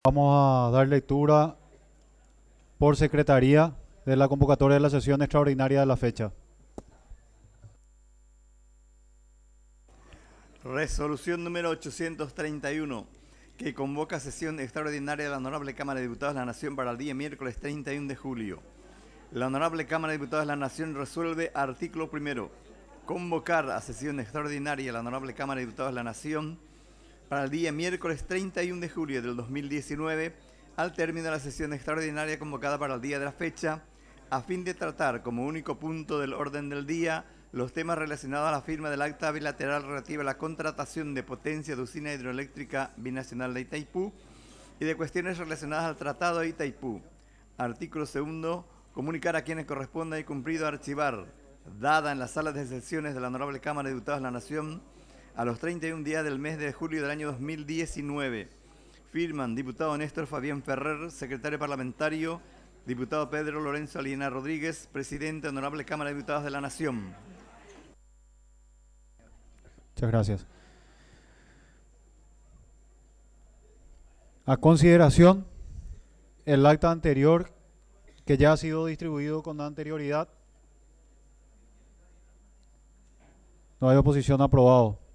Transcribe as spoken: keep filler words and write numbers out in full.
Vamos a dar lectura por secretaría de la convocatoria de la sesión extraordinaria de la fecha. Resolución número ochocientos treinta y uno, que convoca sesión extraordinaria de la Honorable Cámara de Diputados de la Nación para el día miércoles treinta y uno de julio. La Honorable Cámara de Diputados de la Nación resuelve, artículo primero, convocar a sesión extraordinaria de la Honorable Cámara de Diputados de la Nación para el día miércoles treinta y uno de julio del dos mil diecinueve, al término de la sesión extraordinaria convocada para el día de la fecha, a fin de tratar como único punto del orden del día los temas relacionados a la firma del acta bilateral relativa a la contratación de potencia de usina hidroeléctrica binacional de Itaipú y de cuestiones relacionadas al Tratado de Itaipú. Artículo segundo, comunicar a quienes corresponda y cumplido archivar, dada en las salas de sesiones de la Honorable Cámara de Diputados de la Nación, a los treinta y un días del mes de julio del año dos mil diecinueve. Firman diputado Néstor Fabián Ferrer, secretario parlamentario, diputado Pedro Lorenzo Aliena Rodríguez, presidente, Honorable Cámara de Diputados de la Nación. Muchas gracias. A consideración, el acta anterior que ya ha sido distribuido con anterioridad. No hay oposición, aprobado.